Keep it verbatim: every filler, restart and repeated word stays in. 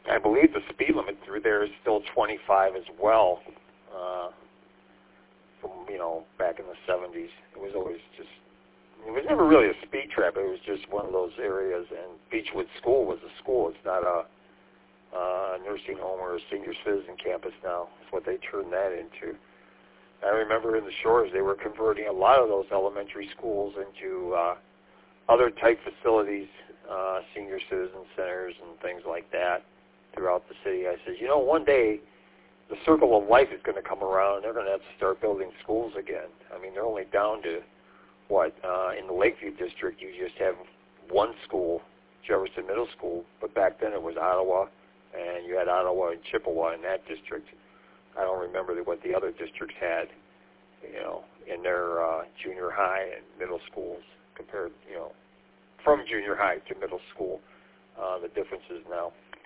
I believe the speed limit through there is still twenty-five as well. Uh, from, you know, back in the seventies. It was always just, it was never really a speed trap. It was just one of those areas, and Beechwood School was a school. It's not a uh, nursing home or a senior citizen campus now. It's what they turned that into. I remember in the Shores, they were converting a lot of those elementary schools into uh, other type facilities, uh, senior citizen centers and things like that throughout the city. I said, you know, one day the circle of life is going to come around and they're going to have to start building schools again. I mean, they're only down to, what, uh, in the Lakeview district, you just have one school, Jefferson Middle School, but back then it was Ottawa, and you had Ottawa and Chippewa in that district. I don't remember what the other districts had, you know, in their uh, junior high and middle schools compared, you know, from junior high to middle school, uh, the differences now.